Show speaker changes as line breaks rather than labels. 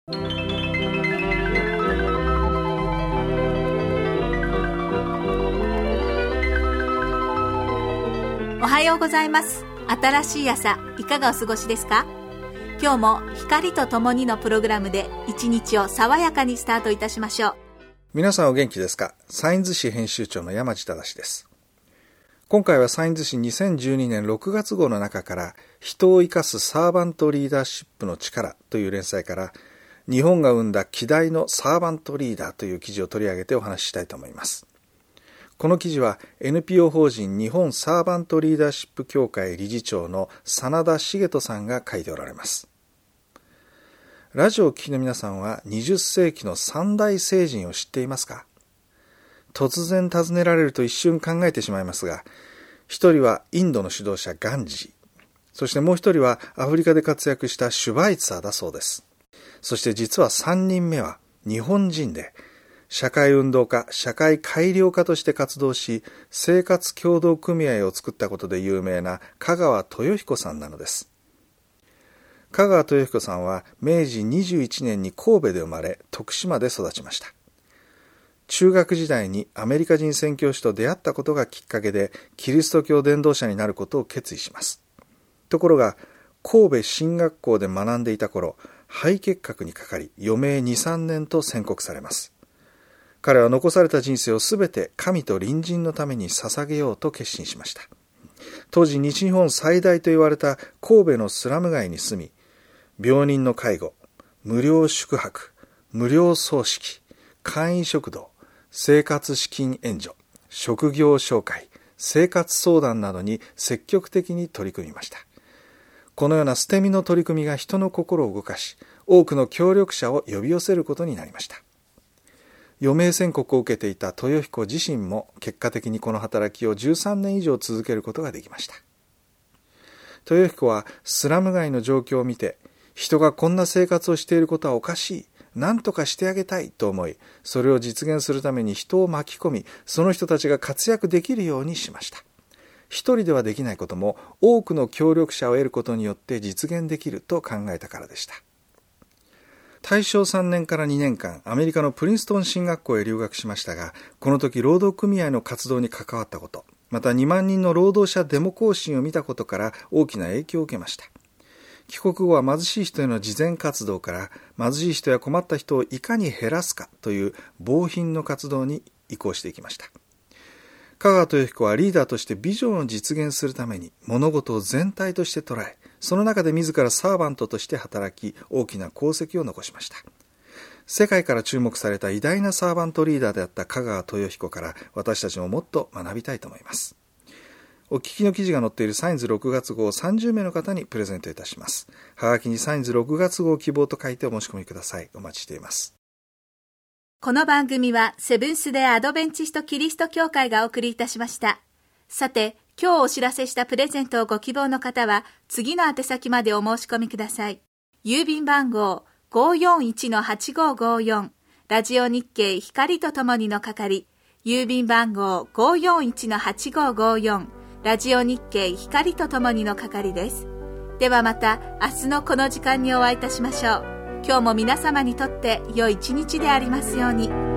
おはようございます。新しい朝、いかがお過ごしですか？今日も光とともにのプログラムで一日を爽やかにスタートいたしましょう。
皆さんお元気ですか？サインズ誌編集長の山地正です。今回はサインズ誌2012年6月号の中から人を生かすサーバントリーダーシップの力という連載から日本が生んだ希代のサーバントリーダーという記事を取り上げてお話ししたいと思います。この記事は NPO 法人日本サーバントリーダーシップ協会理事長の真田茂人さんが書いておられます。ラジオをお聞きの皆さんは20世紀の三大聖人を知っていますか？突然尋ねられると一瞬考えてしまいますが、一人はインドの指導者ガンジー、そしてもう一人はアフリカで活躍したシュバイツァーだそうです。そして実は3人目は日本人で、社会運動家、社会改良家として活動し、生活協同組合を作ったことで有名な香川豊彦さんなのです。香川豊彦さんは明治21年に神戸で生まれ、徳島で育ちました。中学時代にアメリカ人宣教師と出会ったことがきっかけで、キリスト教伝道者になることを決意します。ところが、神戸神学校で学んでいた頃、肺結核にかかり、余命2、3年と宣告されます。彼は残された人生をすべて神と隣人のために捧げようと決心しました。当時西日本最大と言われた神戸のスラム街に住み、病人の介護、無料宿泊、無料葬式、簡易食堂、生活資金援助、職業紹介、生活相談などに積極的に取り組みました。このような捨て身の取り組みが人の心を動かし、多くの協力者を呼び寄せることになりました。余命宣告を受けていた豊彦自身も結果的にこの働きを13年以上続けることができました。豊彦はスラム街の状況を見て、人がこんな生活をしていることはおかしい、何とかしてあげたいと思い、それを実現するために人を巻き込み、その人たちが活躍できるようにしました。一人ではできないことも多くの協力者を得ることによって実現できると考えたからでした。大正3年から2年間、アメリカのプリンストン進学校へ留学しましたが、この時労働組合の活動に関わったこと、また2万人の労働者デモ行進を見たことから大きな影響を受けました。帰国後は貧しい人への慈善活動から貧しい人や困った人をいかに減らすかという防貧の活動に移行していきました。香川豊彦はリーダーとしてビジョンを実現するために物事を全体として捉え、その中で自らサーバントとして働き、大きな功績を残しました。世界から注目された偉大なサーバントリーダーであった香川豊彦から私たちももっと学びたいと思います。お聞きの記事が載っているサインズ6月号を30名の方にプレゼントいたします。はがきにサインズ6月号希望と書いてお申し込みください。お待ちしています。
この番組はセブンス・デ・アドベンチスト・キリスト教会がお送りいたしました。さて、今日お知らせしたプレゼントをご希望の方は次の宛先までお申し込みください。郵便番号 541-8554 ラジオ日経光とともにの係、郵便番号 541-8554 ラジオ日経光とともにの係です。ではまた明日のこの時間にお会いいたしましょう。今日も皆様にとって良い一日でありますように。